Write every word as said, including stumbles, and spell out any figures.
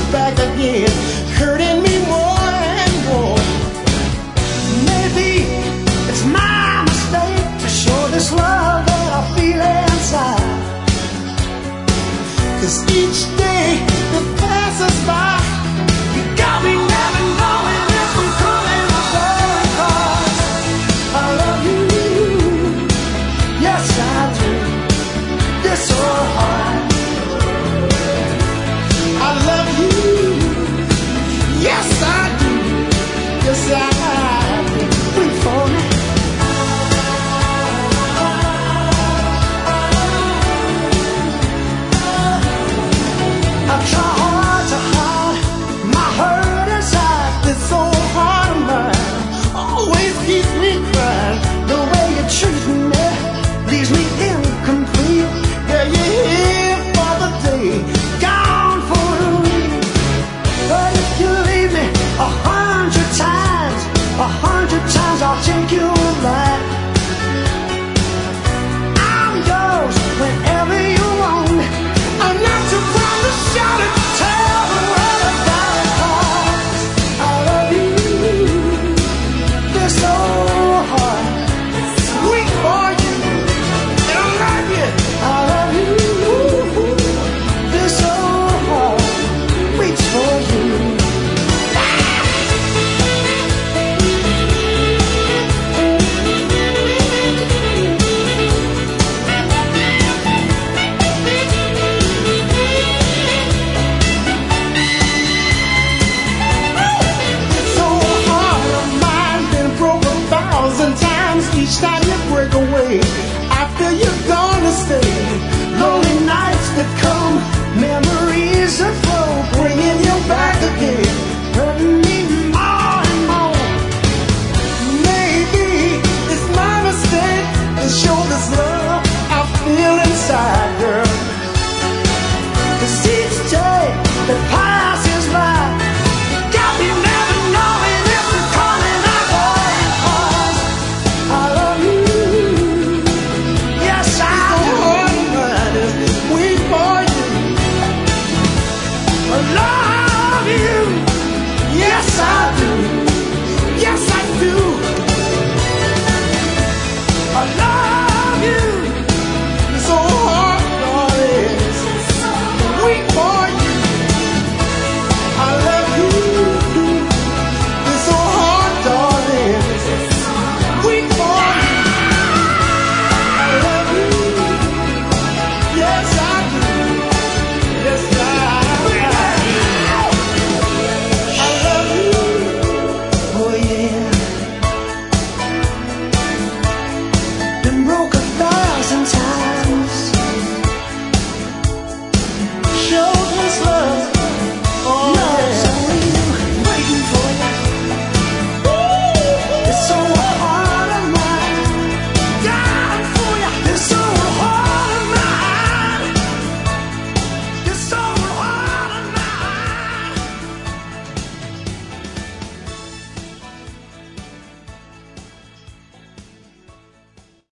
back again, hurting me more and more. Maybe it's my mistake to show this love that I feel inside. 'Cause each day that passes by, you got me never knowing if I'm coming apart. 'Cause I love you, yes I do, this so hard. I love you, yes I do, yes I do. Wait for me. I try hard to hide my hurt inside. This old heart of mine always keeps me crying. The way you treat me leaves me incomplete. Yeah, you're here for the day, gone for a week. But if you leave me a hundred times, a hundred times I'll take you alive. I'm yours whenever you want me. I'm not too proud to shout it, tell the world about it. 'Cause I love you, this old heart, weak for you, and I love you. I love you, this old heart waits for you. This old heart of mine been broke a thousand times. Each time you break away, after you're gone to stay, lonely nights that come, memories that flow, bringing you back again, hurting me more and more. Maybe it's my mistake to show this love I feel inside, girl. 'Cause each day that passes by, you got me never knowing if I'm coming or going. 'Cause I love you, yes I do, wait for you. I love you, yes I do.